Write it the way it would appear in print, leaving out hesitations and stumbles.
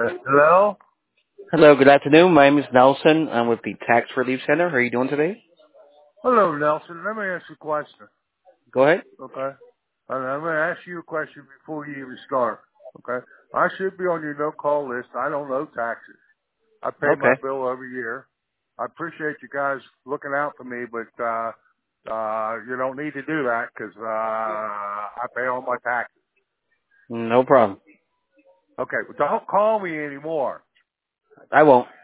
Hello? Hello, good afternoon. My name is Nelson. I'm with the Tax Relief Center. How are you doing today? Hello, Nelson. Let me ask you a question, Go ahead. okay? I'm going to ask you a question before you even start, okay? I should be on your no-call list. I don't owe taxes. I pay my Okay. bill every year. I appreciate you guys looking out for me, but you don't need to do that because I pay all my taxes. No problem. Okay, but don't call me anymore. I won't.